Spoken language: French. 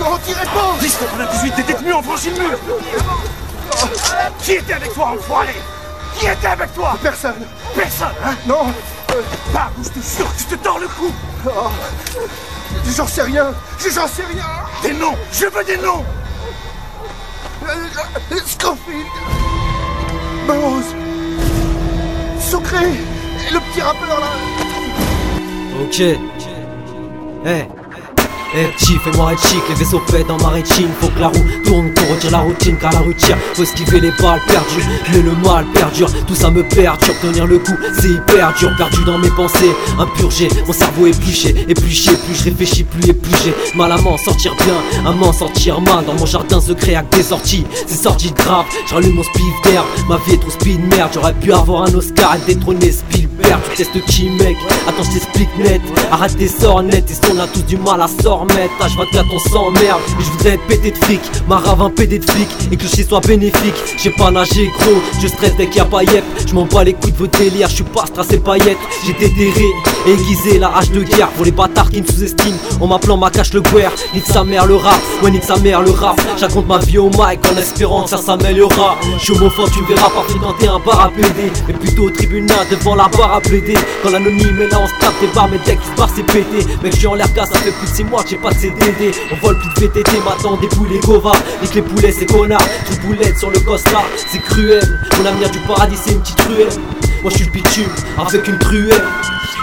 Non, tirez pas! 10,98 des détenus ont franchi le mur! Qui était avec toi, enfoiré? Qui était avec toi? Personne! Personne, hein? Non! Pas, je te jure que je te tords le cou! Oh, j'en sais rien! J'en sais rien! Des noms! Je veux des noms! Scofield! Burroughs! Sucré! Le petit rappeur là! Ok. Petit, fais-moi un chic, les vaisseaux faits dans ma rétine. Faut que la roue tourne pour retirer la routine, car la rue tire. Faut esquiver les balles perdues, mais le mal perdure. Tout ça me perturbe, tenir le coup, c'est hyper dur. Perdu dans mes pensées, impurgé, mon cerveau épluché. Épluché, plus je réfléchis, plus épluché. Mal à m'en sortir bien, à m'en sortir mal. Dans mon jardin secret avec des sorties, c'est sorti de grave. J'allume mon spiff d'air, ma vie est trop speed merde. J'aurais pu avoir un Oscar et détrôner Spielberg. Tu testes qui mec, attends je t'explique net. Arrête tes sorts net, ils sont là tous du mal à s'en remettre. H24 on s'emmerde, et je voudrais être pété de fric. Ma rave un pédé de flic, et que le chez soit bénéfique. J'ai pas nagé gros, je stresse dès qu'il y a pas yep. Je m'en bats les couilles de vos délires, je suis pas strassé paillettes. J'ai déterré, aiguisé la hache de guerre. Pour les bâtards qui me sous-estiment, en m'appelant ma cache le guerre. Nique sa mère le rap, ouais nique sa mère le rap. J'raconte ma vie au mic en espérant que ça s'améliorera. Je suis homophobe, tu me verras pas fréquenter un bar à plaider, mais plutôt au tribunal devant la barre à plaider. Quand l'anonyme est là on se tape des barres, mais dès qu'il se barre c'est pété. Mec je suis en l'air gars, ça fait plus de 6 mois que j'ai pas de CDD. On vole plus de VTT, maintenant des poules et Gova. Nique les poulets c'est connard, tout boulette sur le Costa. C'est cruel, mon avenir du paradis c'est une petite ruelle. Moi je suis le bitume avec une truelle.